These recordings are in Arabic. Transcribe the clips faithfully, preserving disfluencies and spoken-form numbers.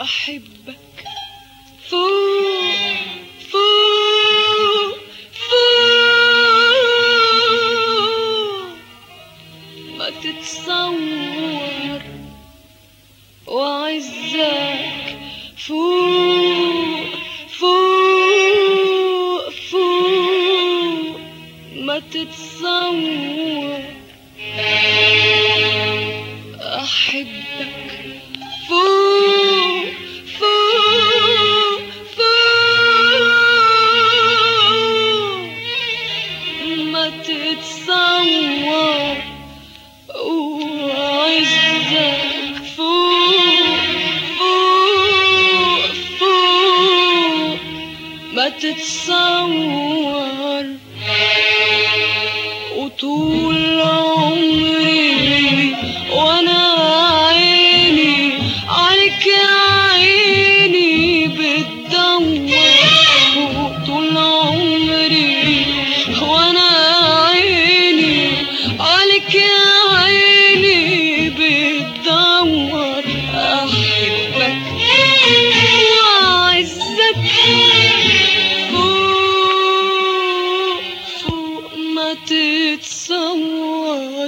أحبك فوق فوق فوق ما تتصور، وعزك فوق فوق فوق ما تتصور. أحبك فوق فوق فوق ما تتصور، وعزك فوق فوق فوق ما تتصور. وطول عمري وانا عيني عليك يا عيني بتدور، وطول عمري وانا عيني عليك يا عيني بتدور. احبك وعزك فوق فوق ما تتصور.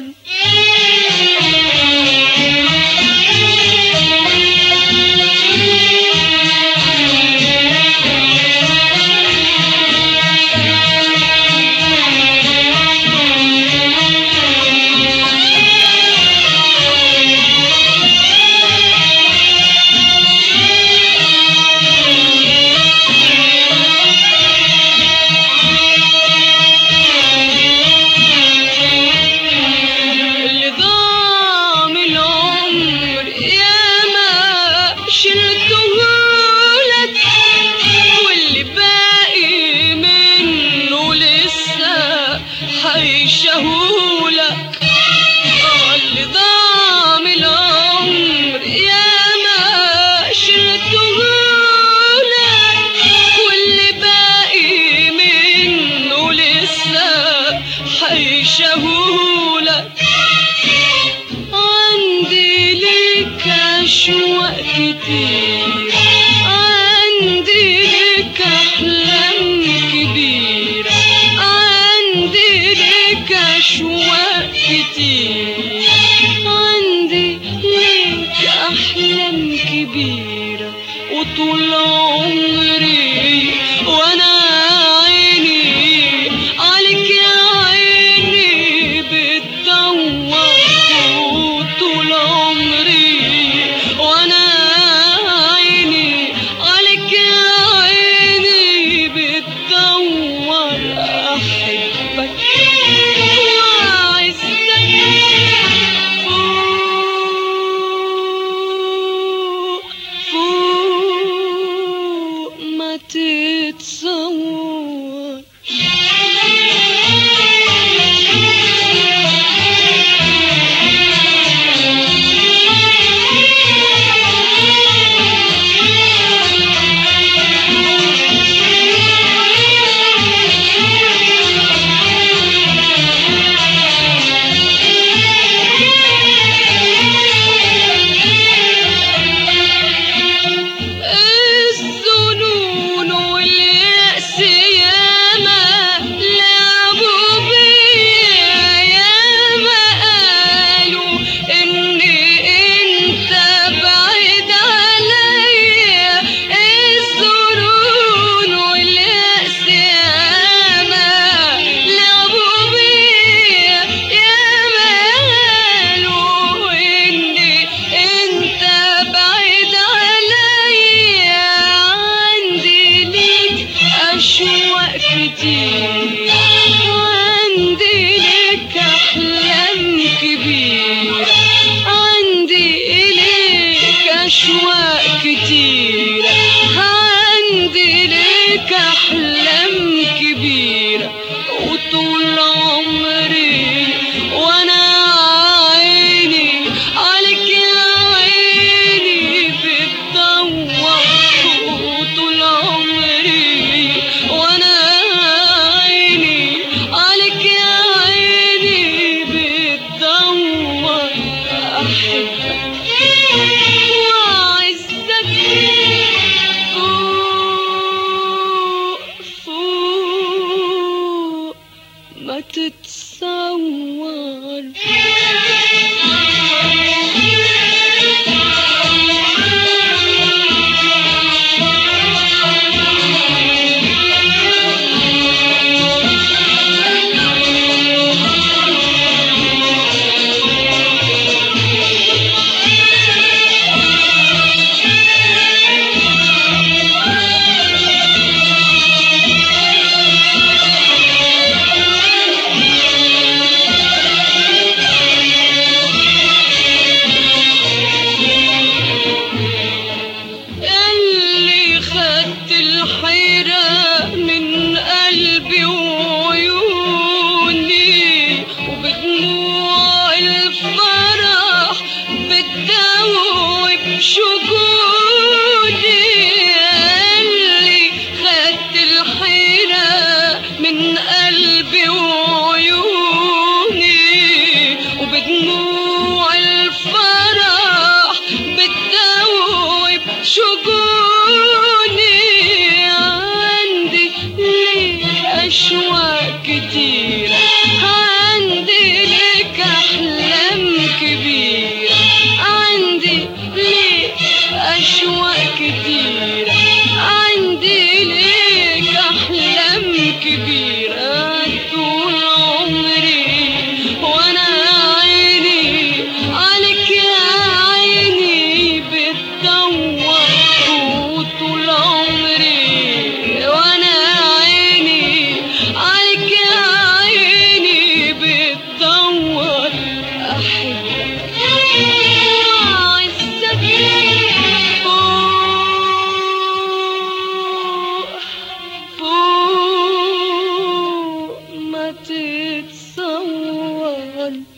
حيشهولك اللي ضاع من العمر يا ما شلتهولك، واللي باقي منه لسه حيشهولك. عندي ليك أشواق كتير، عندي ليك أحلام كبيرة، عندي ليك أشواق كتير، عندي ليك أحلام كبيرة. وطول عمري وأنا عيني عليك يا عيني بتدور، وطول عمري وأنا عيني عليك يا عيني بتدور. أحبك وعزك فوق فوق كتيرة، عندي ليك أحلام كبيرة طول عمري، وأنا عيني عليك يا عيني بتدور طول عمري، وأنا عيني عليك يا عيني بتدور أحبك وأعزك فوق فوق ما تتصور.